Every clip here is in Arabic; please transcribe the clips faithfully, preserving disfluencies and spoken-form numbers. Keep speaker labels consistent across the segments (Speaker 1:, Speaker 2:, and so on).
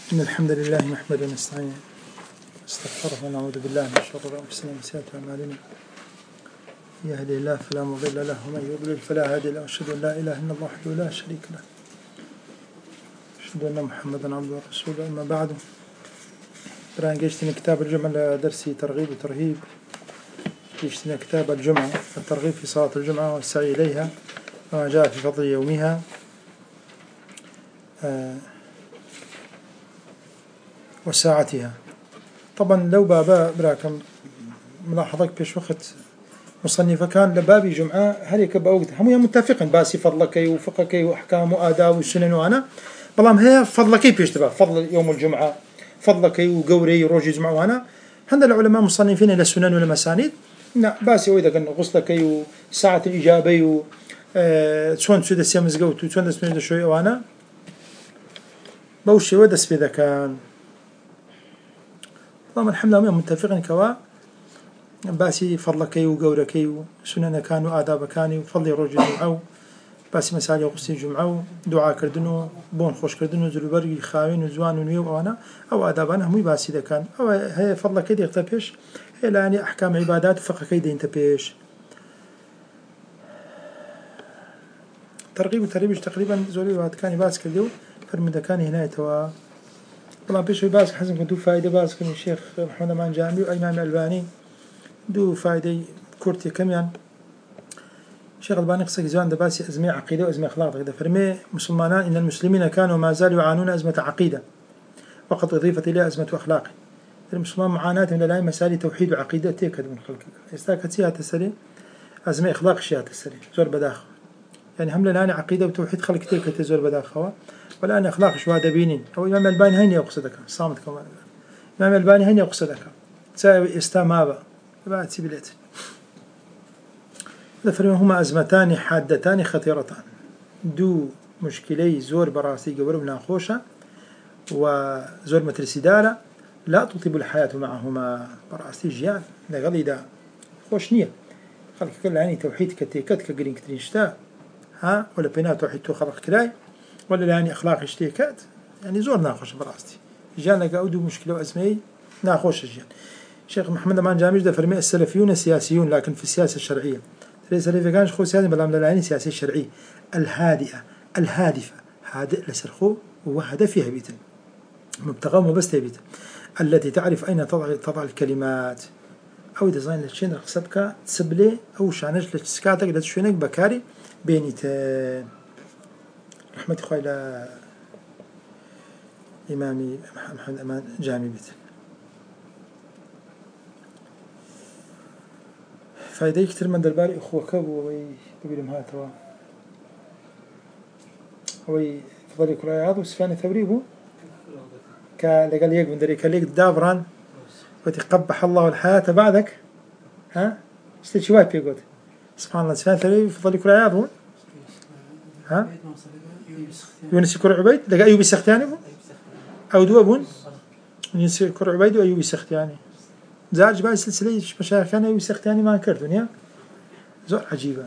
Speaker 1: إن الحمد لله نحمده ونستعينه ونستغفره ونعوذ بالله من شرور أنفسنا ومن سيئات أعمالنا. يهدي الله فلا مضل له ومن يضلل فلا هادي له، أشهد أن لا إله إلا الله وحده لا شريك له، أشهد أن محمدا عبده ورسوله. أما بعد، الآن جيشتنا كتاب الجمعة درسي ترغيب وترهيب. جيشتنا كتاب الجمعة، الترغيب في صلاة الجمعة والسعي إليها وما جاء في فضل يومها. آه وساعتها. طبعا لو بابا براكم ملاحظك بيش وقت مصنفة كان لبابي جمعة هريك بأوقت هم متفقين باسي فضلك وفقك وأحكام وآداب والسنن. وأنا بلام هي فضلك بيش تبع فضل يوم الجمعة، فضلك وقوري روجي جمعة. وأنا هذا العلماء مصنفين إلى السنن ولا مسانيد. لا باسي وإذا كان غسلك وساعة الإجابة و شون تسود السيامز جوت وشون تسميد شوي. وأنا بوشي ودس بذا كان طبعا الحمد لله متفقين كوا باسي فضلكي وقوركي وسنن كان وآداب كان وفضل روج الجمعة باسي مسالي وقصي الجمعة دعاء كردنو بون خوش كردنو زلبري خاوين وزوان ونيو وانا أو آدابنا هم باسي ذا كان أو هي فضلكي دي اختبيش هي لاني أحكام عبادات وفقكي دي انتبيش. ترغيب وترهيب تقريبا زولي وهاد كان باس كرديو فرمدا كان هنا توا طبعا بيش باس حسن كنتو فايدة باس كان الشيخ محمد أمان جامعي وإمام الألباني دو فايدة كورتي كمان. الشيخ الألباني قصة جزوان دباسي أزمة عقيدة وأزمة أخلاق. إذا فرمي مسلمان إن المسلمين كانوا ما زالوا يعانون أزمة عقيدة وقد أضيفت إليها أزمة أخلاق. المسلمان معاناة من الآن مسائل توحيد وعقيدة تيكد من خلق استاكت سيها تسري أزمة أخلاق شيها تسري زور بداخل يعني هم الآن عقيدة وتوحيد خلق تيكد زور بداخل والآن أخلاق شو هذا بينين. أو إمام الألباني هين يقصدك صامت كمان إمام الألباني هين يقصدك تساوي استمابة بعد سبيلات. هما أزمتان حادتان خطيرتان دو مشكلي زور براسي قبل ناخوشة وزور مترسي دارة لا تطيب الحياة معهما براسي جيان لغلي دا خوش نية خلق كل يعني توحيد كتيكت كقرين كترين شتاء ها ولا بينا توحيد تو خلق كلاي ولا يعني أخلاق اشتيكات يعني زور ناخوش براستي جيان لقى أودو مشكلة وأزمي ناخوش جيان. الشيخ محمد أمان جامعي ده فرمي السلفيون سياسيون لكن في السياسة الشرعية. السلفي كانش خو سياسي بلام للعين سياسي شرعي الهادئة الهادفة هادئ لسرخو وهدفها بيتن مبتغى بس بيت التي تعرف أين تضع تضع الكلمات أو ديزاين لتشين رقصتك تسبلي أو شانج لتسكاتك لتشوينك بكاري بينيتين. رحمة إخوة إلى إمامي محمد أمان جامعي بيت. فايدة كتير من درباري أخوة كبو وي ببيلم هاتوا وي فضل كرايات وسفيان ثوري هو كالقال يق من دري كاليق دابران وتقبح الله الحياة بعدك ها استشي وايب يقول سبحان الله سفيان ثوري فضل كرايات هو ها يونس كر عبيد لقى أيوب السختياني هو أو دوابون يونس كر عبيد وأيوب السختياني زارج باي سلسلة مشايخ كان يوسخ تاني ما كرت دنيا زور عجيبة.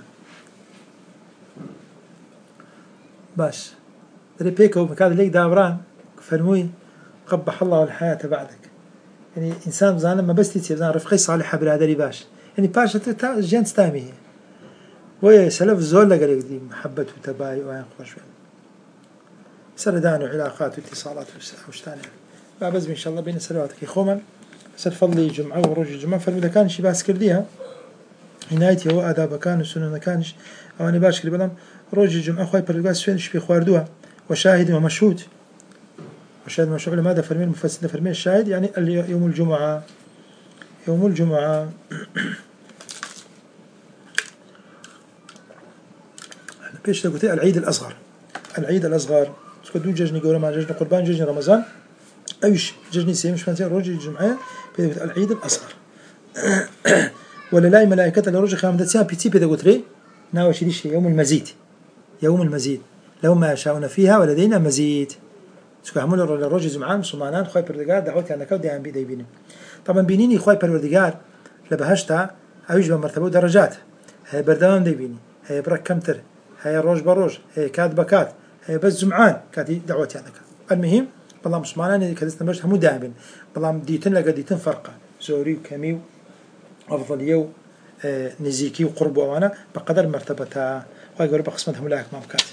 Speaker 1: باش ريبيكو بكاد ليك دابران فرموي قبح الله الحياة بعدك يعني إنسان زانا ما بس تيجي زانا رفقي صالحة برادري باش يعني باش تا جنس تامي ويا سلف زول لقى دي محبة وتباي وين خوش سردان وعلاقات واتصالات وشتاني بابز إن شاء الله بين سلواتك يخومن سرفضلي جمعة وروج الجمعة فإذا كان شيء باس كرديها عنايتي هو آداب كان وسنن كانش أو أنا باش كري بلام روج الجمعة خوي برجاس فين شبي خواردوها وشاهد ومشهود وشاهد ومشهود لماذا فرمي المفسر فرمي الشاهد يعني يوم الجمعة يوم الجمعة بيش تقولي العيد الأصغر العيد الأصغر سكدو ججني قولة مع ججني قربان ججني رمضان أيش ججني سيمش فانتين روج الجمعة العيد الأصغر ولا لا ملائكة لروج خامدة سيا بيتي بيدا قطري ناوش ديش يوم المزيد يوم المزيد لو ما شاءنا فيها ولدينا مزيد سكو عمول لروج الجمعة مسلمان خوي بردقار دعوتي أنا كودي عم بيدا يبيني طبعا بينيني خوي بردقار لبهشتا أيش بمرتبة درجات هي بردوام دي بيني هي برك كمتر هي روج بروج هي كاد بكات هي بس جمعان كادي دعوتي أنا المهم بەڵام مسلمانانی کە دەستنە بەش هەموو دابن بەڵام دیتن لەگە دیتن فەرقە زۆری و کەمی و ئەفضەلیە و نزیکی و قورب ئەوانە بەقەدەر مرتبەتە خی گەورە بە قسمت هەموو لایەکمان بکات.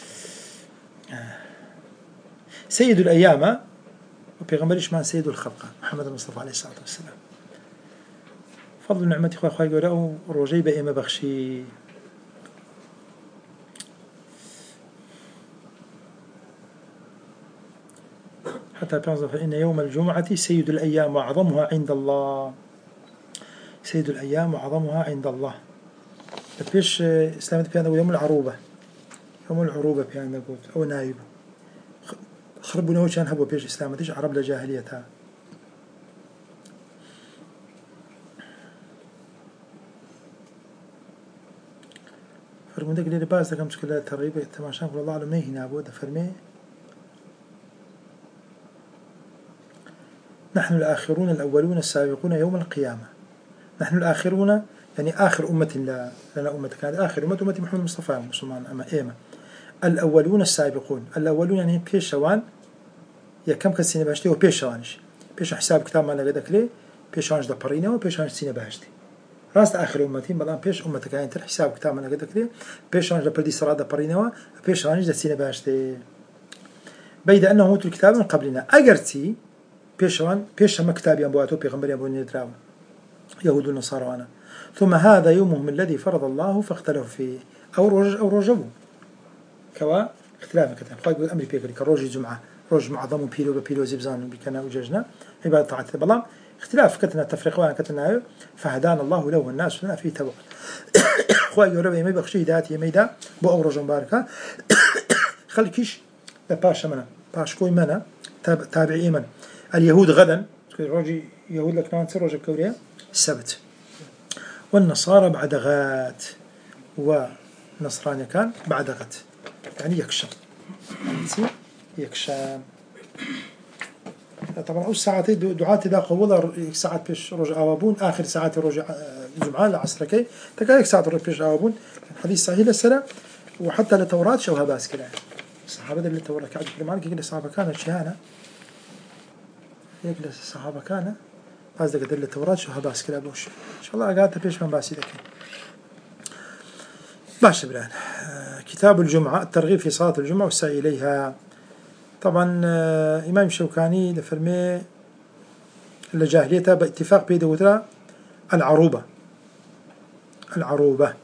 Speaker 1: سيد الأيام وبيغمبرش مان سيد الخلق محمد المصطفى عليه الصلاة والسلام فضل نعمتي خواه خواه قوله روجي بإيمة بخشي حتى بينظر فإن يوم الجمعة سيد الأيام وأعظمها عند الله سيد الأيام وأعظمها عند الله بيش إسلامت بيانا يوم العروبة يوم العروبة بيانا قلت أو نايب خربوا نوشان هبوا بيش إسلامتش عرب لجاهليتها فرمودك لي باز كم مشكلة ترغيب تماشان قول الله على مني هنا أبو فرمي نحن الآخرون الأولون السابقون يوم القيامة نحن الآخرون يعني آخر أمة لنا أمة كانت آخر أمة أمة محمد المصطفى مسلمان أما إيمة الأولون السابقون الأولون يعني بيش شوان يا كم كسينة باشتي وبيش شوانش بيش حساب كتاب ما لقيتك ليه بيش شوانش دبرينا وبيش شوانش سينة باشتي راست آخر أمتين بلان بيش أمتك يعني تر حساب كتاب ما لقيتك ليه بيش شوانش دبردي سرعة دبرينا وبيش شوانش دسينة باشتي بيد أنه موت الكتاب من قبلنا أجرتي بيش شوان بيش هم كتاب ينبواتو بيغمبر ينبوين يدراو يهود والنصارى وأنا ثم هذا يومهم الذي فرض الله فاختلفوا فيه أو روج أو رجبوا كوا اختلاف كتاب خايب الأمر بيقول كروج الجمعة روج معظم بيلو ببيلو زبزان بكنا وججنا عبادة طاعة بلام اختلاف كتنا تفريق وانا كتنا فهدانا الله له والناس لنا في تبع خايب يقول ما بخشي ذاتي ميدا بو أو رجل باركة خلكيش لباش منا باش كوي منا تابع إيمن اليهود غدا روج يهود لك نانسر روج بكوريا السبت والنصارى بعد غات ونصرانيا كان بعد غد يعني يكشم يكشم طبعا أول ساعتي دعاتي دا قولا ساعات بيش رجع أوابون آخر ساعات رجع جمعة العصر كي تكايك ساعات رجع بيش أوابون حديث صحيح للسنة وحتى لتوراة شوها باسكلا الصحابة اللي التوراة كعد كلمانك يقول الصحابة كانت شهانة يقول الصحابة كانت بعد ذلك اللي التوراة شوها باسكلا بوش إن شاء الله قاعدة بيش من باسي ذكي باش بران كتاب الجمعة الترغيب في صلاة الجمعة والسعي إليها طبعا إمام الشوكاني لفرمي لجاهليته باتفاق بيده وترى العروبة العروبة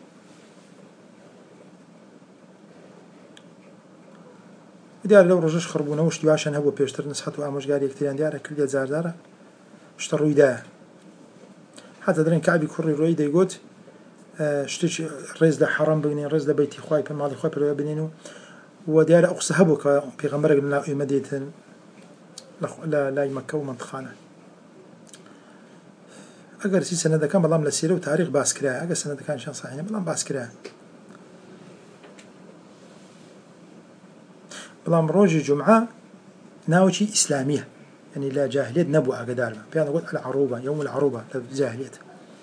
Speaker 1: ديار لو رجش خربونا وش دياشن هو بيشتر نصحته وامش قال يكتير ديار كل زار داره اشتروا يده حتى درين كعبي كوري رويده يقول اشتري رز لحرام بينين رز لبيتي خواي بماضي خواي بروا بينينه وديار أقصى هبوك في غمرة من لا مدينة لا لا مكة ومنطقة أجر سي سنة كان بلام لسيرة وتاريخ باسكرا أجر سنة كان شان صحيح بلام باسكرا بلام روج الجمعة ناوشي إسلامية يعني لا جاهلية نبوة قدار بيان نقول العروبة يوم العروبة للجاهلية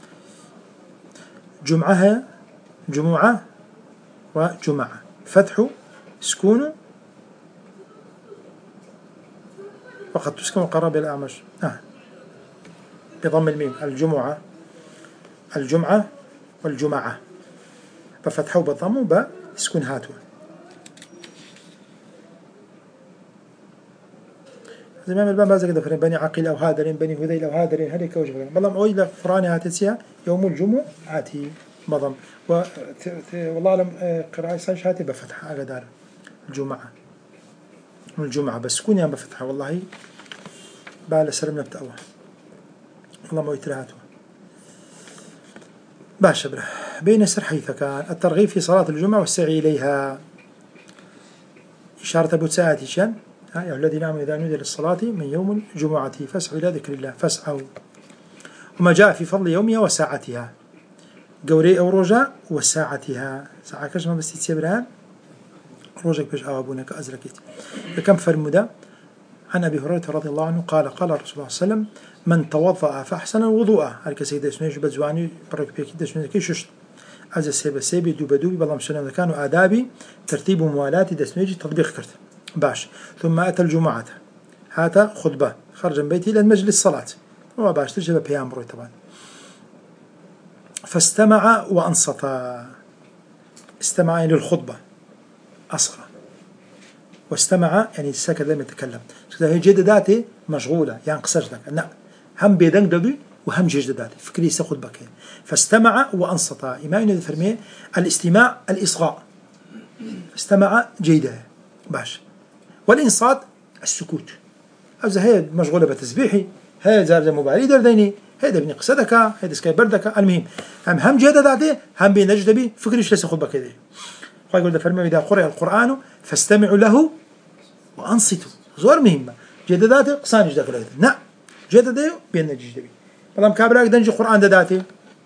Speaker 1: جمعها جمعة وجمعة فتح سكون وقد تسكن قرب الأعمش آه. بضم الميم الجمعة الجمعة والجمعة بفتحه بالضم وبسكن هاتوا زمان البان بازك دفرين بني عقيل أو هادرين بني هذيل أو هادرين هذيك وجهين بلام أويل فراني هاتسيا يوم الجمعة هاتي بضم و والله لم قراءة ساش هاتي بفتح على دار الجمعة الجمعة بس كوني أنا بفتحها والله بعد سلم نبتأوه والله ما يترهاته باش بره بين سر حيث كان الترغيب في صلاة الجمعة والسعي إليها إشارة أبو ساعتي شان يا أيها الذين آمنوا إذا نودي للصلاة من يوم الجمعة فاسعوا إلى ذكر الله فاسعوا وما جاء في فضل يومها وساعتها قوري أو رجاء وساعتها ساعة كش ما بس تسيبرها روجك بيش أبونك أزركت كم فرمدا عن أبي هريرة رضي الله عنه قال قال الرسول صلى الله عليه وسلم من توضأ فأحسن الوضوء هلك سيدة سنيش بزواني برك بيكي دسمي كيشش از السيب السيب دوب دوبي بالله مسلم كانوا آدابي ترتيب موالاتي دسميجي تطبيق كرت باش ثم أتى الجمعة هذا خطبة خرج من بيته إلى المجلس الصلاة هو باشتر جاب بيان بروي طبعا. فاستمع وأنصت، استمع للخطبة أصغى، واستمع يعني سكت لم يتكلم. هي جدداتي مشغولة يعني قصرت لك لا هم بيدنق دبي وهم جدداتي فكري سخد بك. فاستمع وأنصت إمام الفرمي الاستماع الإصغاء، استمع جيدة باش، والإنصات السكوت. أذا هي مشغولة بتسبيحي هي زار مبالي درديني هيدا بني قصدك هيدا سكاي بردك. المهم هم هم جدداتي هم بينجد بي فكري شو سخد بك كذا. يقول ده فرمي إذا قرأ القرآن فاستمعوا له وأنصتوا زور مهمة. جدداتي قصاني جدك له نعم جددي بين الجدبي بلام كابراك دنج القرآن دداتي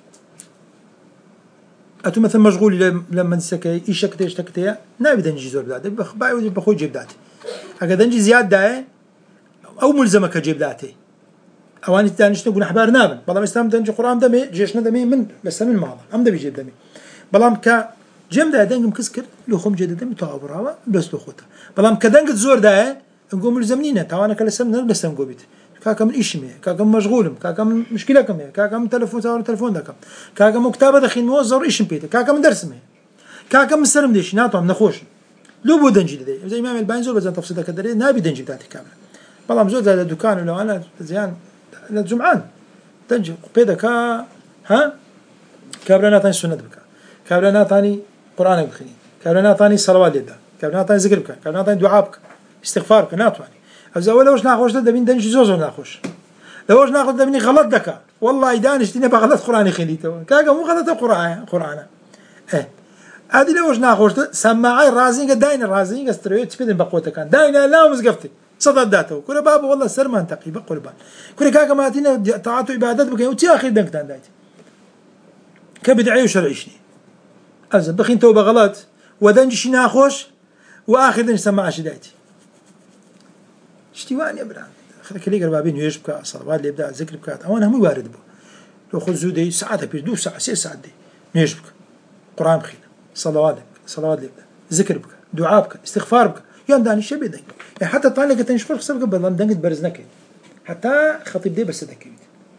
Speaker 1: أتو مثلا مشغول لما نسكي إيش كتير إيش كتير نبي دنج زور داتي بخباي بخوي جيب داتي هكذا دنج زياد داي أو ملزمك جيب داتي أو أنا تانيش نقول أحبار نابن بلام استام دنج القرآن دمي جيشنا دمي من بس من ماضي أم دبي جيب دمي بلام ك جم ده دنج مكسكر لو خم جد دمي تعبرها بس لو خوته بلام كدنج زور داي نقول ملزمنينا تاوانا كلا سمنا بس نقول بيت كاكم إيش مية كاكم مشغولم كاكم مشكلة كم كاكم تلفون تاور تلفون دكم كاكم مكتبة دخين موزر إيش بيته كاكم درس مية كاكم مستلم ديش ناتهم نخوش لو بودن جديد زي إمام الباين زول بزن تفصيل كدري نابي دنج بتاعتي كامل والله مزود هذا الدكان ولا أنا زيان الجمعان دنج بيدا كا ها كابرنا تاني سنة بك كابرنا تاني قرآن بخني كابرنا تاني صلوات لله كابرنا تاني ذكر بك كابرنا تاني دعاء بك استغفار بك ناتواني أذا ولا وش ناخوش ده بين دنج زوزو ناخوش لو وش ناخذ ده بيني غلط دكا والله دانش تينا بغلط قرآني خليته كاجا مو غلط القرآن قرآن إيه هذه لو وش ناخوش ده سماعي رازين داين الرازين استرويت تبين بقوته كان داين لا مزقفتي صدق داته كل بابه والله سر ما انتقي بقول بان كل كاجا ما تينا تعاطوا عبادات بك وتي آخر دنك دان دايت كبدعي وشرعيشني أذا بخين توبة غلط ودنجش ناخوش وآخر دنج سماعش دايتي اشتواني يا بران خليك لي قربابين يجبك صلوات اللي يبدا ذكر بكات او انا مو وارد به لو خذ زودي ساعات بيش دو ساعه سي ساعات دي يجبك قران بخير صلوات صلوات اللي يبدا ذكر بك دعاء بك استغفار بك ينداني شي بيدك يعني حتى طالع لك تنشفر خسر قبل لم دنقت برزنك حتى خطيب دي بس دكيت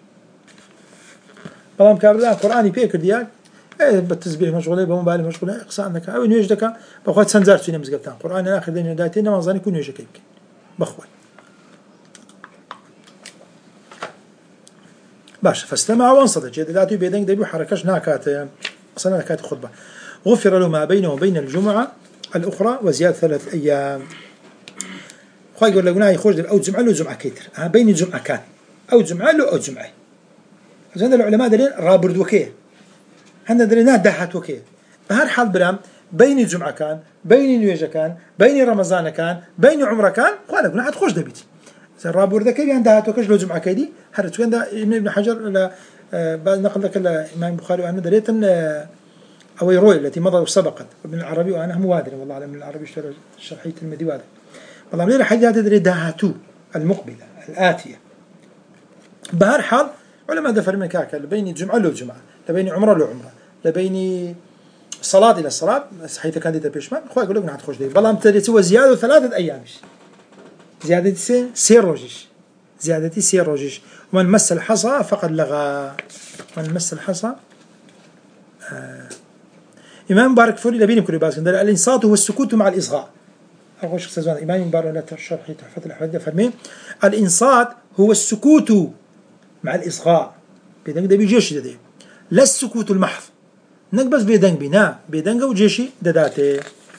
Speaker 1: بلام كابلا قراني بيك ديال ايه بالتسبيح مشغوله بموبايل مشغوله اقصى عندك او يجدك باخذ سنزار في مزقتان قران اخر دين دايتين ما ظن يكون يجيك بخوي باش فاستمع وانصت جدلاتي بيدنك دبي حركش ناكات صنع كات خطبة. غفر له ما بينه وبين الجمعة الأخرى وزيادة ثلاث أيام. خا يقول لك ناي يخرج أو جمعة له جمعة كتر ها بين الجمعة كان أو جمعة له أو جمعة. عشان العلماء دلين رابرد وكيه هن دلينا دحت وكيه بهر حال برام بين الجمعة كان بين الوجه كان بين رمضان كان بين عمره كان خا لك ناي تخرج دبيت الرابور ذا كيف عندها توكش لو جمعة كيدي هرت وين ده ابن حجر لا بعد نقل لك الإمام البخاري وأنا دريت أن أو يروي التي مضى وسبقت ابن العربي وأنا هم وادر والله على من العربي اشترى شرحية المدي وادر والله من الحاجة هذا دري دهاتو المقبلة الآتية بهر حال علماء دفر من كاكا لبين الجمعة لو جمعة لبين عمره لو عمره لبين صلاة إلى الصلاة حيث كان دي بيشمان أخوي يقول لك نحن تخش دي بالله متريت هو زيادة ثلاثة أيام زيادة سي سي روجيش زيادة سي روجيش ومن مس الحصى فقد لغى من مس الحصى آه. إمام مبارك فوري لبيني كل باس الإنصات هو السكوت مع الإصغاء أقول شخص زمان إمام مبارك لا تشرح تحفة الأحوال فرمي الإنصات هو السكوت مع الإصغاء بيدنك ده بيجيش ده لا السكوت المحض نقبس بيدنك بنا بيدنك وجيشي دداته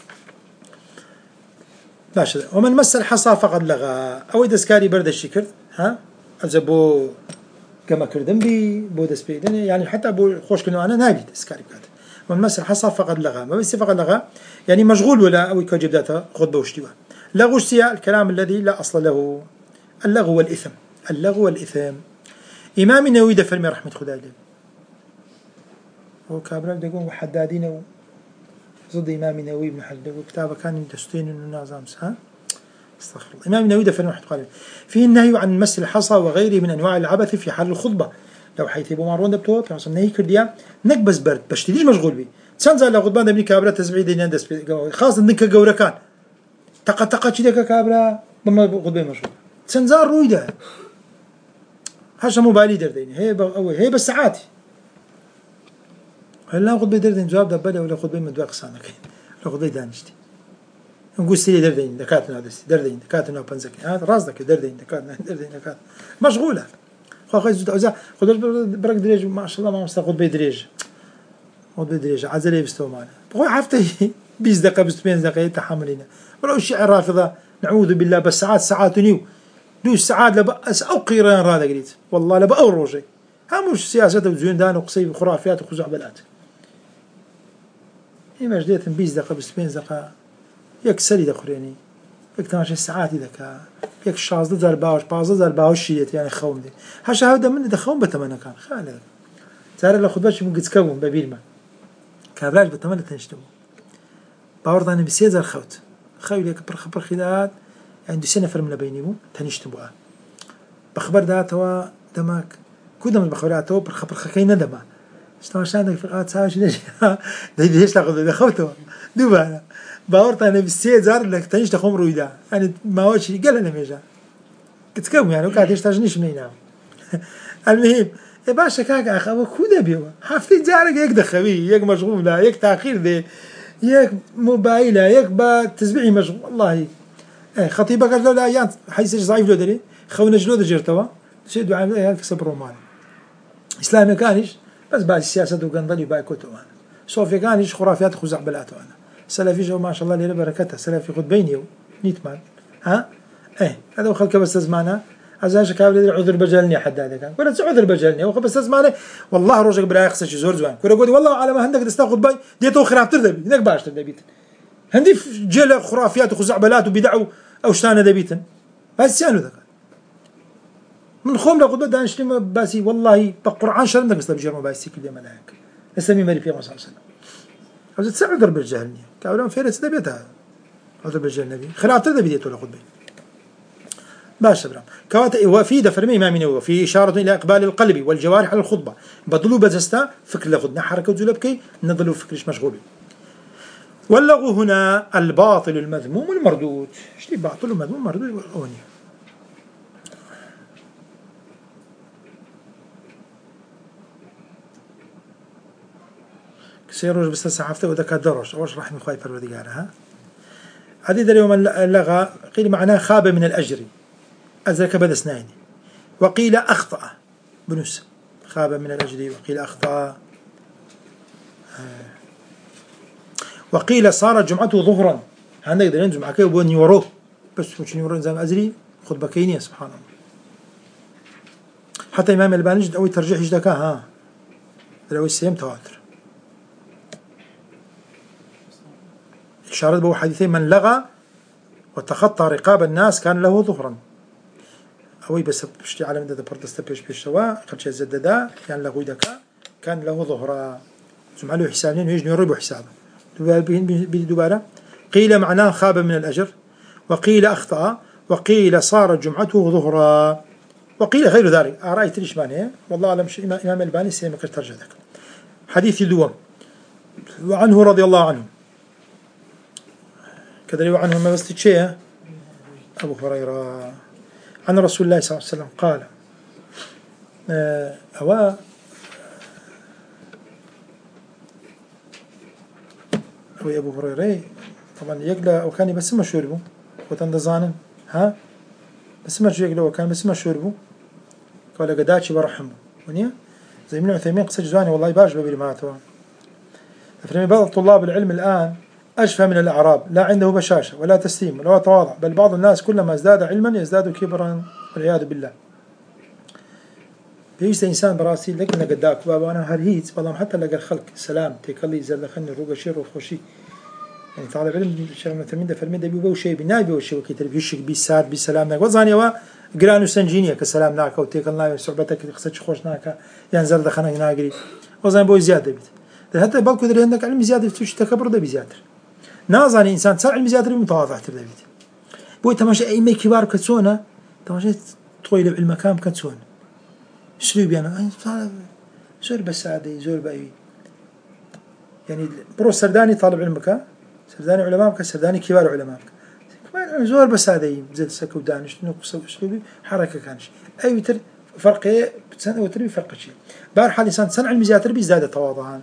Speaker 1: ماشي. ومن مس الحصى فقد لغى أو إذا سكاري برد الشكر ها أجابو كما كردم بي بو دسبيدن يعني حتى أبو خوش كنوا أنا نابي سكاري بكات. ومن مس الحصى فقد لغى ما بس فقد لغى يعني مشغول ولا أو يكجب ذاته خطبة وشتوى لغو السياء الكلام الذي لا أصل له اللغو والإثم اللغو والإثم. إمام النووي دفرمي رحمة خداي له هو كابرال دقون وحدادين ضد إمام النووي بن حجر وكتابه كان دستين النظام ها استغفر الله. إمام النووي دفن واحد قال فيه النهي عن مس الحصى وغيره من أنواع العبث في حال الخطبة لو حيث يبو مارون دبتوه في نهي كرديا نكبس برد باش تديش مشغول بي تسنزل لو غضبان دبني كابرا تزبيد يندس خاصة انك جورا كان تقا تقا تشدك كابرا بما غضبان مشغول تنزار رويدا هاش موبايلي دردين هي أو هي بس ساعاتي هلا خذ بي دردين جواب دبلة ولا خذ بي مدواق صانك لا خذ بي دانشتي نقول سيدي دردين دكاتنا هذا دردين دكاتنا بنزك هذا راسك دردين دكاتنا دردين دكات مشغولة خو خذ زود خذ برك دريج ما شاء الله ما مستخذ بي دريج خذ بي دريج عزلي بستو معنا بقول عفتي بيز دقيقة بستين دقيقة تحملينا ولو الشعر رافضة نعوذ بالله بس ساعات ساعات نيو دوش ساعات لبأس أو قيران هذا قريت والله لبأ أو روجي هم مش سياسة وزين دان وقصي وخرافات وخزعبلات إما جديت بيز دقيقة بستين دقيقة يك سلي دخريني يك تماشي ساعات ذاك يك شاز ضد الباوش باز ضد الباوش شيت يعني خوم دي هش هذا من دخوم بتمنى كان خالد تعرف لو خدبش من قد تكون ببيلما كابلاش بتمنى تنشتمو باور ضاني بسيزر خوت خوي لك برخ برخيدات عنده سنة فرم لبينيمو تنشتموها بخبر داتوا دماك كودم البخبراتو برخ برخ كينا دما اشتغل عندك في قاعد ساعة شديش ده ليش تاخذ دخوتوا دوبا باور ضاني بسيزر لك تنش تخوم رويدا يعني ما هو شيء قال أنا ميجا كتكم يعني وقاعد يشتاجنيش منينا المهم يا باشا كاك أخ أبو كودا بيوا حفتي زارك يك دخوي يك مشغولة يك تأخير ده يك موبايلة يك بتسبيعي مشغول والله إيه خطيبك قال له لا يان حيث ضعيف له دري خونا جلود جرتوا شيء دعاء هيك كسب رومان إسلامي كانش بس بعد السياسة وقنضلي وباي كتب أنا صوفيا كانش خرافيات خزعبلات أنا سلفي جو ما شاء الله لي بركته سلفي خد بيني نيتمان ها إيه هذا وخلك بس زمانه عزاش كابل عذر بجلني حد هذا كان قلت عذر بجلني وخ بس زمانه والله روجك براي خصك زور زوان كل قولي والله على ما عندك تستاخذ باي ديتو خراب تردبي هناك باش تردبيت عندي جل خرافيات وخزعبلات وبدعوا أو شتانة دبيتن بس يانو ذاك من خوم لقد بدأ نشتم باسي والله بقرآن شرم ذاك استبجر ما باسي كل يوم ملاك نسمي مري في الله صلى الله عليه وسلم عاوز تسع عذر بالجهلني كابلهم فيرس دبيتها عذر بالجهل خراب تردبي ديتو لقد بي باش برام كوات وفي دفرمي إمام النووي في إشارة إلى إقبال القلب والجوارح على الخطبة بدلوا بزستا فكر لخدنا حركة زلبكي نضلوا فكرش مشغول واللغو هنا الباطل المذموم المردود شتي باطل المذموم مردود والأوني كسيروج بس سحفته وذاك درج أوش رحمي خواي فروديجارها هذه اليوم اللغة قيل معناه خاب من الأجر أزرك بدا سنين وقيل أخطأ بنس خاب من الأجر وقيل أخطأ وقيل صارت جمعته ظهرا عندك دلين جمعة كي وبون يوروه بس مش يورو زي ما أزري خد بكينية سبحان الله حتى إمام الباني جد أوي ترجيح يجدك ها لو السيم تواتر إشارة بو حديثين من لغى وتخطى رقاب الناس كان له ظهرا أوي بس بشتي على مدة بردست بيش بيش سوا خلش الزددا كان له دكا كان له ظهرا سمع له حسابين ويجني يربو حسابه دوباره قيل معناه خاب من الأجر وقيل أخطأ وقيل صارت جمعته ظهرا وقيل غير ذلك أرأيت ليش معناه والله أعلم إمام الباني سيما كترجدك حديث دوام وعنه رضي الله عنه كذا روى عنه ما بس تشيه أبو هريرة عن رسول الله صلى الله عليه وسلم قال أوا أو أبو هريرة طبعا يقلا وكان بس ما شربه وتندزانن ها بس ما يقلا وكان بس ما شربه قال قداتي برحمه ونيا زي من عثيمين قصة جزاني والله باش ببيل ماتوا فمن بعض طلاب العلم الآن أشفى من الأعراب لا عنده بشاشة ولا تسليم ولا تواضع بل بعض الناس كلما ازداد علما يزداد كبرا والعياذ بالله بيجي إنسان براسي لك أنا قداك بابا أنا هرهيت والله حتى لقى الخلق سلام تيكلي زل خلني الروق شير وخوشي يعني طالب علم شر من ثمين دفر من دبي بوشي بناي بوشي وكي تربيشك بيسار بسلام ناك وزاني وا قرانو سنجينيا كسلام ناك وتيكلنا صحبتك خصك خوش ناك ينزل دخنا ناقري وزاني بو زيادة بيت حتى بالكو دري عندك علم زيادة تش تكبر ده بزيادة نازاني إنسان صار علم زيادة متواضع تبدأ بيت بو تماشى أي مي كبار كتسونا تماشى طويل المكان كتسون شلو بيانا زور بس عادي زور بأي يعني برو سرداني طالب علمك سرداني علمائك سرداني كبار علمائك زور بس هذا جلسك ودانش نقص وأسلوبي حركة كانش أي وتر فرق سنة وتر فرق شيء بارح الإنسان سنة علم زيادة بيزداد تواضعا.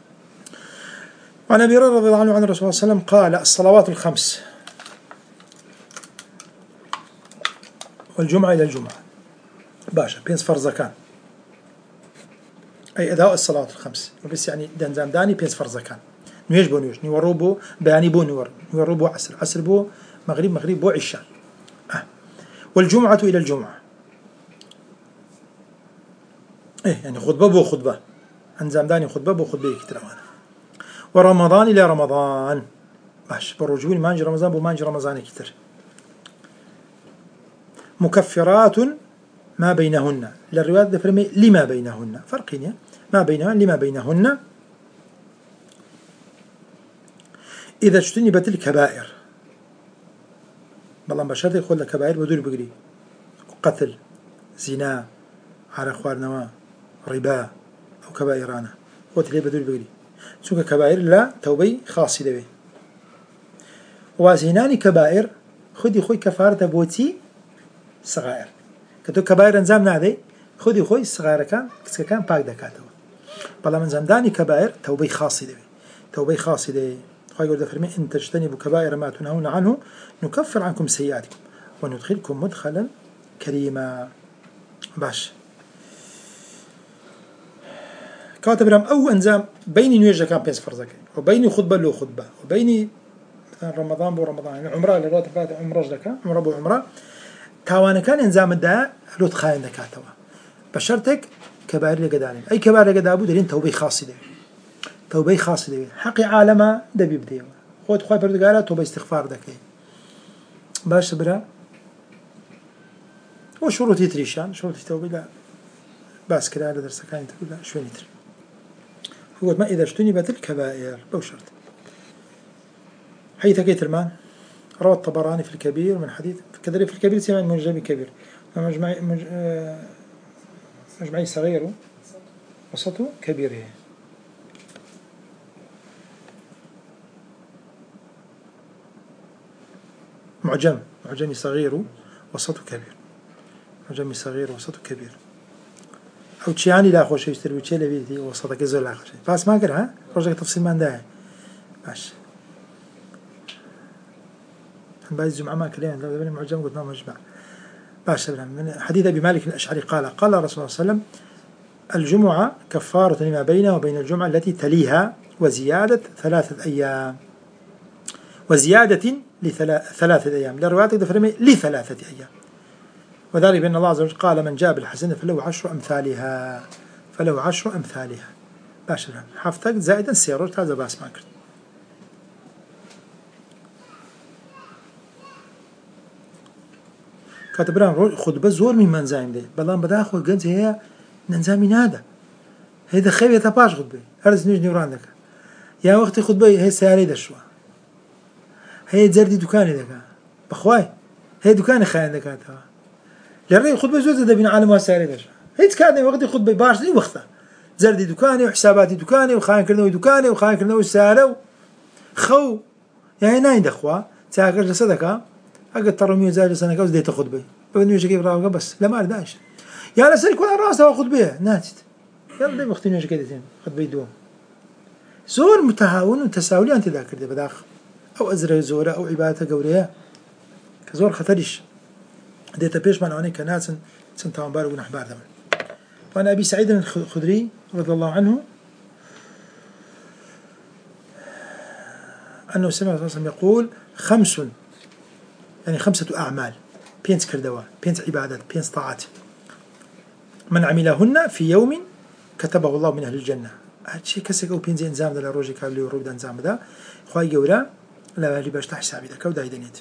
Speaker 1: وعن أبي هريرة رضي الله عنه عن الرسول صلى الله عليه وسلم قال الصلوات الخمس والجمعة إلى الجمعة باشا بينس فرض كان أي أداء الصلوات الخمس بس يعني دنزام داني بينس فرض كان نيش بو نيش نورو بو بياني بو نور نورو بو عصر عصر بو مغرب مغرب بو عشاء أه. والجمعة إلى الجمعة إيه يعني خطبة بو خطبة أنزام داني خطبة بو خطبة كتير وانا. ورمضان إلى رمضان باش برجول مانج رمضان بو مانج رمضان كتير. مكفرات ما بينهن للرواية دفرمي لما بينهن فرقين ما بينهن لما بينهن إذا اجتنبت الكبائر والله بشرط يقول لك كبائر بدون بقري قتل زنا على خوارنوا ربا أو كبائرانا قلت لي بدون بقري سوك كبائر لا توبي خاص لبي وزناني كبائر خذي خوي كفارة بوتي صغائر كتو كبائر انزام نادي خذي خوي صغائر كان كسك كان باق دكاتو بلا من زمداني كبائر توبي خاص لبي توبي خاص لبي خوي يقول فرمي إن تجتنبوا كبائر ما تنهون عنه نكفر عنكم سيئاتكم وندخلكم مدخلا كريما باش كاتب رام أو أنزام بيني نيجا كان بينس فرزك وبيني خطبة له خطبة وبيني مثلا رمضان بو رمضان يعني عمره اللي رات فات عمره جدك عمره بو عمره تاوانا كان إنزام الداء لو تخاين دكاتوا بشرتك كبائر لقدانين أي كبائر لقدابو دلين توبي خاص ده توبي خاص ده حقي عالمه ده بيبدأ خود خوي فرد قاله توبي استغفار دكي باش برا وشروط يتريشان شروط التوبة لا باس كده على درس كان تقول لا شوي نتر هو ما إذا اجتنبت الكبائر بو شرط حيث كيت المان روى الطبراني في الكبير من حديث كذلك في الكبير سمع المجمع كبير مجمعي مج... مجمعي صغير وسطه كبير معجم معجمي صغير وسطه كبير معجمي صغير وسطه كبير أو تشياني لا خوش يشتري وتشي لبيتي وسطك زول لا خوش فاس ما كره ها رجعك تفصيل ما عنده باش بعد الجمعة ما كلين لو بني معجم قلت ما مجمع باش من حديث أبي مالك الأشعري قال قال الرسول صلى الله عليه وسلم الجمعة كفارة لما بينه وبين الجمعة التي تليها وزيادة ثلاثة أيام وزيادة لثلاثة أيام للروايات تفرمي لثلاثة أيام وذلك بأن الله عز وجل قال من جاء بالحسنة فله عشر أمثالها فله عشر أمثالها باش حفتك زائدا سيروت هذا باس ما كرت كاتبران خطبة زور من منزايم دي بلان بداخل قنز هي ننزامي نادا هيدا خيبة تباش خطبة هرز نيج نوران دكا يا وقت خطبة هي سياري دشوا هي زردي دكاني دكا بخواي هي دكاني خاين دكا توا لري خطبة زور زاد بين عالم وسياري دشوا هي تكادني وقت خطبة باش دي وقتها زردي دكاني وحساباتي دكاني وخاين كرنوي دكاني وخاين كرنوي سيارة خو يعني ناين دخوا تاكر لصدقة أقد ترمي زاج سنة كوز ديت خطبة بدنا نيجي كيف راوقة بس لا ما أرداش يا لسه يكون الرأس وخطبة ناتت يلا ده وقتين نيجي كده خطبة يدوم زور متهاون وتساؤلي أنت ذاكر ده بداخل أو أزرع زورة أو عبادة قورية كزور خطرش ديت بيش من عني كناس سنتهم بارو ونحبار دم. وأنا أبي سعيد الخدري رضي الله عنه أنه سمع الرسول صلى الله عليه وسلم يقول خمس يعني خمسة أعمال بينس كردوا بينس عبادات بينس طاعات من عملهن في يوم كتبه الله من أهل الجنة هذا شيء كسر أو بينس إنزام ده لروجي كابلي وروب إنزام ده خواي جورا لا اللي باش تحسابي ده كودا يدنيت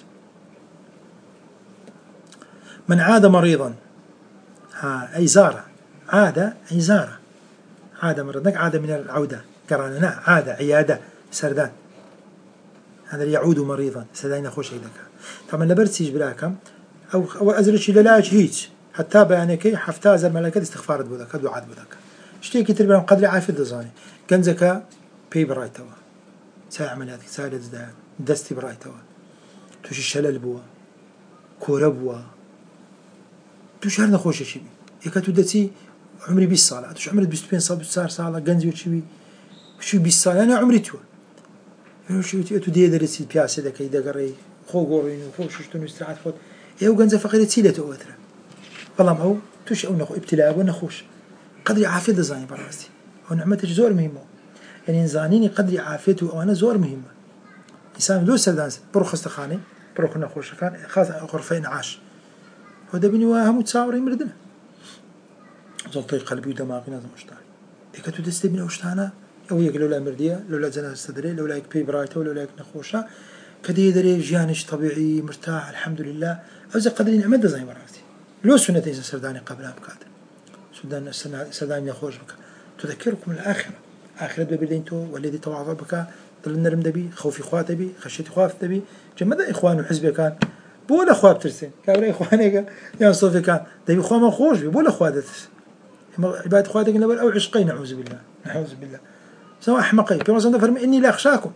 Speaker 1: من عاد مريضا ها أي زارة عادة أي زارة عادة مرضنك عادة من العودة قرانا عادة عيادة سردان هذا يعود مريضا سداينا خوش هيدك طبعا لبرتسيج براكم أو أو أزرش للاج هيج حتى بيانك حفتاز الملائكة استغفار بودك دعاء بودك اشتي كتير بهم قدر عافية دزاني كنزك بي برايتوا ساعة عمليات ساعة زدان دستي برايتوا توشی شەلەل بووە کۆرە بووە توش هەر نەخۆشێکی بی یەکە تو دەچی عمری بیست ساڵە توش عمرت بیست و پێنج ساڵ بیست و چوار ساڵە گەنجی وچی بی بچووی بیست ساڵانە عمری تووە تو دێ دەرەچی پیاسێ دەکەی دەگەڕێی خۆ گۆڕین و خۆ شوشتن و استراحەت خۆت ئێوە گەنجە فەقیرە چی لێتەوە ئەوەترە بەڵام ئەو توش ئەو نەخۆ ئیبتیلا بووە نەخۆش قدری عافیت دەزانی بەڕاستی ئەو نعمەتێک زۆر مهمە یعنی زانینی قدری عافیت و ئەوانە زۆر مهمە ئینسان دۆ سەردان بڕۆ خستەخانەی بڕۆ خۆ نەخۆشەکان خاص غرفەی نعاش هو دەبینی وە هەموو چاوەڕێی مردنە زۆڵتەی قەلبی و دەماغی نازم شتان ئێکە تو دەست دەبینە ئەو شتانە ئەو یەک لەولای مردیە لەولای جەنازە دەرێ لەولایەک پێی بڕایەتەوە لەولایەک نەخۆشە کە دێ دەرێ ژیانش طبیعی مرتاح الحەمدولله ئەوزە قەدری نعمەت دەزانی بەڕاستی لۆ سونەتە ئینسان سەردانی قەبرا بکات سەردانی نەخۆش بکە تذكركم الآخرة آخرة ببردين تو والذي تواضع بك دل النرم دبي خوفي خوا دبي خشيتي خواف دبي جمدا إخوان وحزب كان بولا خوا بترسين كابرا إخوانك يا صوفي كان دبي خوا ما خوش بي بولا خوا دتس عباد خواتك نبل أو عشقي نعوذ بالله نعوذ بالله سواء أحمقي في مثلا فرمي إني لا أخشاكم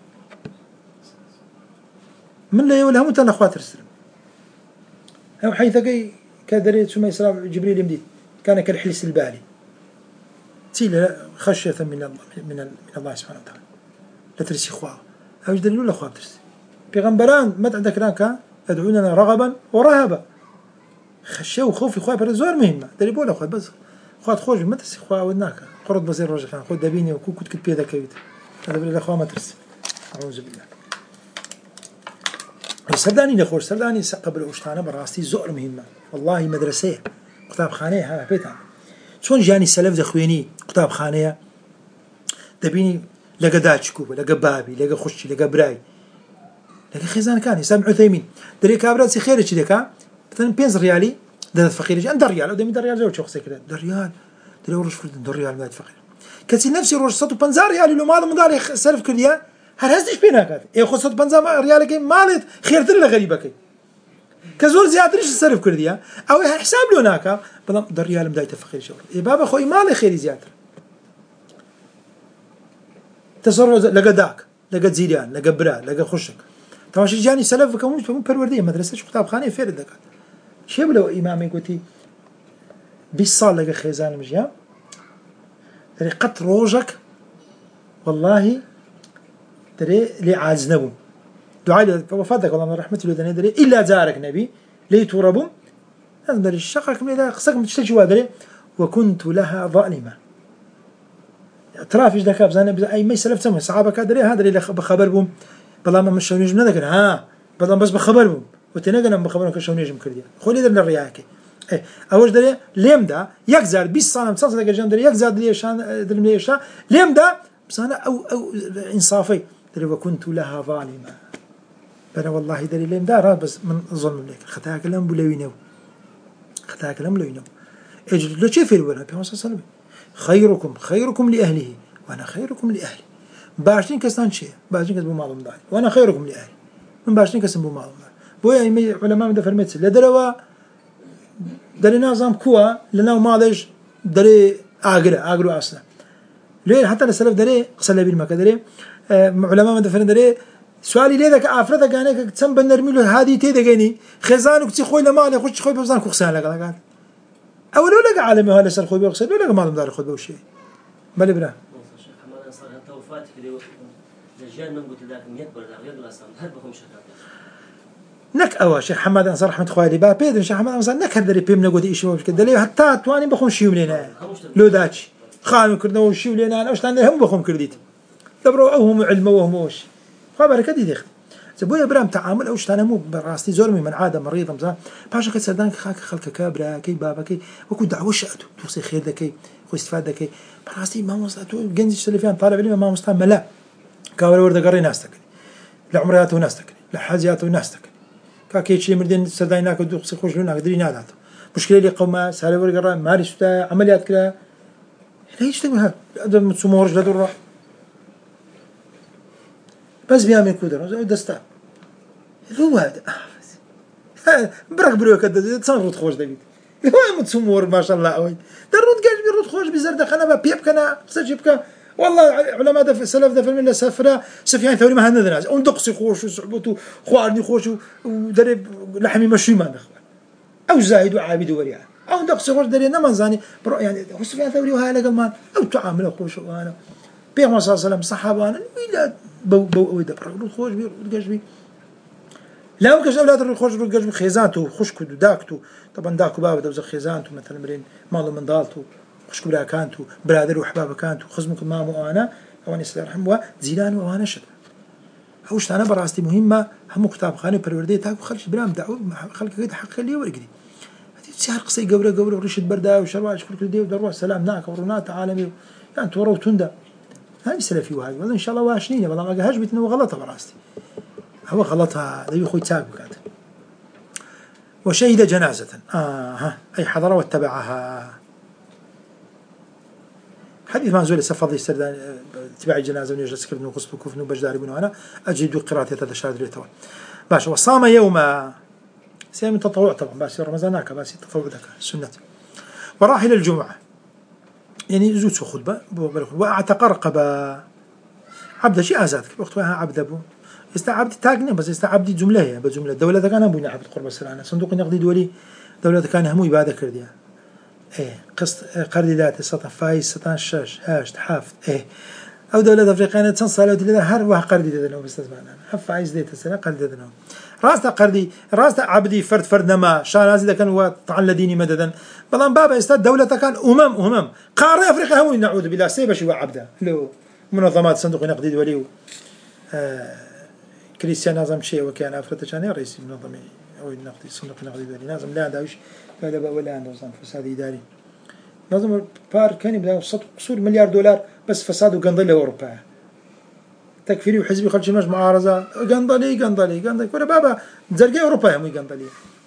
Speaker 1: من لا يولهم متنا خوا ترسل أو حيث كي كدريت سما يسرع جبريل يمدي كان كالحلس البالي تيلا خشية من الله من, من الله سبحانه وتعالى لا ترسي خوا أو جدلوا لا خوا ترسي بيغمبران ما عندك رانكا يدعوننا رغبا ورهبا خشية وخوف خوا برزور مهمة دليل بولا خوا بس خوا تخرج ما ترسي خوا ودناك قرض بزير رجع خان خد دبيني وكو كنت كنت بيدا كيد هذا بلا خوا ما ترسي أعوذ بالله سرداني نخور سرداني قبل أشتانا براستي زور مهمة والله مدرسة كتاب خانة ها بيتها شون جاني السلف ذخويني كتاب خانة دبيني لقى داتشكوبة لقى بابي لقى خشي لقى براي لقى خزان كان يسمع عثيمين دري كابرات خير شي دكا مثلا بينز ريالي درت فقير أنت ريال أو دمي ريال زوج شخص كذا در ريال دري ورش فرد در ريال مات فقير كتي نفسي روش صوت بنزار ريالي لو ماذا مداري سلف كرديا هل هزش بينها كات إيه خصوص بنزار ريال كي مالت خير تلا غريبة كي كزور زيادة ليش السلف كرديا أو حساب له هناك بدل در ريال مداية فقير شغل إيه بابا خوي مالي خير زيادة تصرف لقى داك لقى زيران لقى برا لقى خشك طبعا شي جاني سلف كموش فمو بروردية مدرسة شو كتاب خانة فير دكات شيء بلو إمامي قلتي بيصال لقى خيزان مجيا تري قط روجك والله تري لي عاجز نبو دعاء وفاتك والله من رحمة الله دري إلا زارك نبي لي تربو هذا دري الشقك من إذا قصك متشتجوا دري وكنت لها ظالمة ترافيش دكاب زين أي ما يسلف سمه صحابك دري هذا اللي بخبر بهم بلا ما مش نجم نذكر ها بلا بس بخبر بهم وتنقل أنا بخبرك شو نجم كرديا خلي درنا الرياكي إيه أول دري ليم دا يكزار بيس صانم تصل دقيقة جام دري يكزار دري شان دري مليشة ليم دا بس أنا أو أو إنصافي دري وكنت لها ظالمة أنا والله دري ليم دا راه بس من ظلم لك خدها كلام بلوينه خدها كلام بلوينه إيش لو شيء في الولا بيوم صلى خيركم خيركم لأهله وأنا خيركم لأهلي باشين كستان شيء باشين كسبوا معظم داري وأنا خيركم لأهلي من باشين كسبوا معظم داري بويا يمي علماء من دفر متس لدروا دري نظام كوا لنا ومالج دري آجرة آجرو أصلا ليه حتى السلف دري قصلا بالمكان دري علماء من دفر دري سؤالي ليه ذاك عفرتك كأنك تسمى بنرميلو هذه تيدا جاني خزانك تخوي لما أنا خش خوي بزان كوخسان لك قال أو لو لقى عالم هذا سر خوي بيقصد لو لقى معظم داري خذ بوشي بل برا
Speaker 2: توفات كده الرجال من قلت ذاك يكبر لا يقل أصلا هل بهم شكاك
Speaker 1: نك أوا شيخ حماد أنصار رحمة خوالي با بيدر شيخ حماد أنصار نك هذا ريبيم نقول إيش هو كده ليه حتى تواني بخون شيء لنا لو داتش خام كردنا وشيء لنا أنا أشتغل هم بخون كرديت دبروا أوهم علم وهم وش خبر كده يدخل زبويا برام تعامل أو اشتغل مو براستي زورمي من عادة مريضة مثلا باشا كسردان خاك خلك كابرا كي بابا كي وكو دعوة شأتو توصي خير ذكي خو استفادة كي براستي ما مستطيع جنزي سلفيان طالب علم ما مستطيع ملا كاور ورد قري ناس تكني لعمرياته ناس تكني لحاجياته ناس تكني كاكي شيء مردين سرديناك ودوخسي خوش لنا قدري ناداته مشكلة اللي قوما سهل ورد قري ماري ستا عمليات كلا ليش تبغى هذا متصمورج لدور راح بس بيعمل كودر زي دستا هو هذا برك بروي كده تصرف خوش دقيق هو متصمور ما شاء الله أوي درود قلبي رود خوش بزرد خنا بيب كنا سجيبك والله علماء دف سلف دفر من سفرة سفيان ثوري ما هندنا ناس وندقصي خوش وصعبته خوارني خوش ودرب لحمي مشوي ما نخوان أو زاهد وعابد وريان أو ندقصي خوش دري نما زاني يعني سفيان ثوري وهاي لقمان أو تعامل خوش وأنا بيغمر صلى الله عليه وسلم صحابة أنا ولا بو بو ويدا برا خوش بيرجع بي لا وكش أولاد الخوش بيرجع بي خيزانته خشكو داكتو طبعا داكو بابا دوز خيزانته مثلا مرين ماله من ضالته خشكو بلا كانتو برادر وحبابه كانتو خزمك مامو أنا أواني سلام رحمه وزيلان وأنا شد هوش أنا براستي مهمة هم كتاب خاني بروردي تاكو خلش برام دعوة خلك كده حق لي ورقدي هذه سهر قصي قبره قبره ورشد بردا وشرواج كل كل دي ودروح سلام ناك ورونات عالمي يعني تورو تندا هذه سلفي وهاي والله إن شاء الله واشنيني والله ما جهاش بيتنا وغلطها براستي هو غلطها ذي خوي تاكو كات وشهد جنازة آه أي حضر واتبعها حديث ما زول سفضي السردان اتباع الجنازة ونجلس كرن وقصب وكفن وبجداري بن أنا أجد قراءة هذا الشهر ريتوان باشا وصام يوم سيام التطوع طبعا باشا رمضانك باشا التطوع ذاك السنة وراحل الجمعة يعني زوج خطبة واعتق رقبة عبد شيء أزاد وقتها عبد أبو استعبد تاجنا بس استعبد جملة بجملة دولة كان أبونا عبد قرب السلام صندوق نقدي دولي دولة كان همو يبادة كرديا إيه قسط قرض ذات سطح فايز ستان شاش هاش تحافظ إيه أو دولة أفريقية تنصل وتلذا هر واحد قرض ذاتنا بستزمانا حف فايز ذات السنة قرض ذاتنا راست قرضي راست عبدي فرد فرد نما شان هذا كان هو تعال ديني مددا بلان بابا استاد دولة كان أمم أمم قارة أفريقيا هم نعوذ بالله سيبش هو عبده له منظمات صندوق نقدي دولي آه كريستيان نظام شيء وكان أفريقيا كان رئيس منظمة أو النقدي صندوق نقدي دولي نظام لا داوش هذا بقى ولا عنده نظام فساد إداري نظام بار كان يبدأ قصور مليار دولار بس فساد وقنضلة أوروبا تكفيري وحزبي خلش مش معارضة قنضلي قنضلي قنضلي كل بابا زرقاء أوروبا هم يقنضلي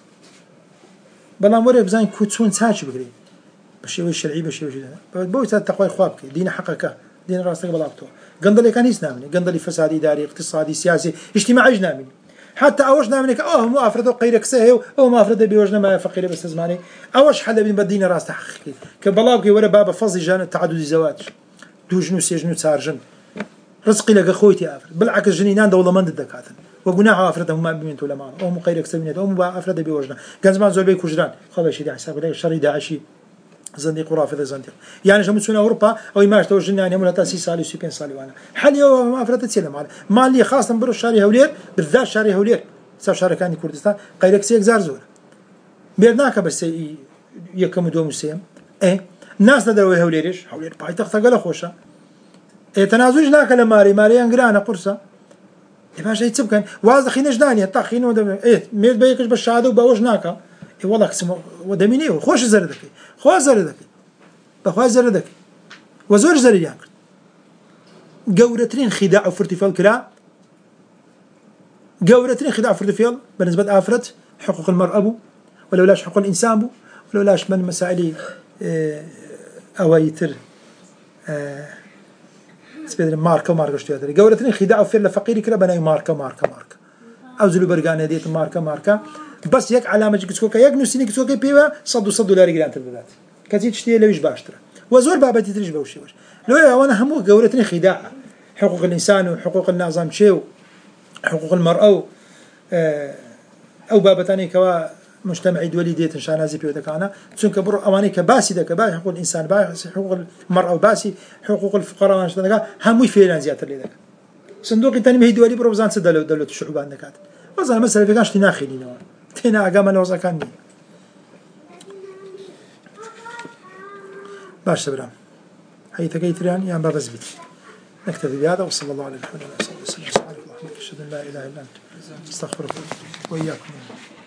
Speaker 1: بلا مرة بزين كوتسون ساش بقري بشيء الشرعي بشيء وش بويس التقوى خوابك دين حقك دين راسك بلاقته قنضلي كان يسنامني قنضلي فساد إداري اقتصادي سياسي اجتماعي جنامي حتى أوش نامنك أوه مو أفرده قيرك سهو أو ما أفرده بيوجنا ما فقير بس زماني أوش حدا بين بدينا راس تحقيقي كبلاقي ولا بابا فضي جان تعدد الزواج دوجنو سيجنو سارجن رزقي لك خويتي أفرد بالعكس جنينان دولة من الدكاتره وجناح أفرده هم بين ولا ما أو مو قيرك سمينه أو مو أفرده بيوجنا كان زمان زول بيكو جيران خذ شيء ده حساب لك شري داعشي زنديق رافض زنديق يعني جمسون أوروبا أو يماش توجنا يعني ملا تأسيس سالي وسبين سالي وأنا حالي ما أفرده تسلم على مالي خاصة برو شاري هولير بالذات شاري هولير ساف شاركاني كردستان قيرك سيك زار زور بيرناك بس يكم دوم السيم إيه الناس ندروا هوليرش هولير باي تختقل خوشة إيه تنازوج ناك لماري ماري أنجرانا قرصة يبقى شيء تبكن واز خينش دانية تاخين ودم إيه ميت بيكش بالشهادة وباوج ناكا إيه والله كسم ودمينيه خوش زردك خوش زردك بخواش زردك وزور زرد يعني جورتين خداع وفرتفال كلا جورتين خداع وفرتفال بالنسبة لأفرت حقوق المرأة بو ولو لاش حقوق الإنسان بو ولو لاش من مسائل اه أوايتر اه سبيدر ماركة ماركة شتى هذا جورتين خداع وفرلا فقير كلا بناي ماركة ماركة ماركة أو زلوا برجانة ديت ماركة ماركة بس يك علامة جسكوكا يك نسيني جسكوكا بيوا صدوا صدوا لا رجلان تبدات كتير شتى لويش باشترا وزور بابا تدريج بوشي وش لو يا وانا همو جورتين خداع حقوق الإنسان وحقوق النظام شيء حقوق المرأة أو بابا تاني كوا مجتمعي دولي ديت إنشان هذي بيودا كأنا تون كبر أواني كباسي ده كباس حقوق الإنسان باس حقوق المرأة وباسي حقوق الفقراء وانشان ده هم يفعلان زيادة اللي ده صندوق تاني مهي دولي بروزان سدلوا دولة الشعوب عندك هذا وصل مثلا في كانش تناخي لينا تنا أقام الوضع كان دي باش سبرام هاي تقيتريان يا بابا زبيت نكتفي بهذا وصلى الله على محمد وعلى آله وصحبه وسلم. أشهد أن لا إله إلا أنت أستغفرك وإياكم.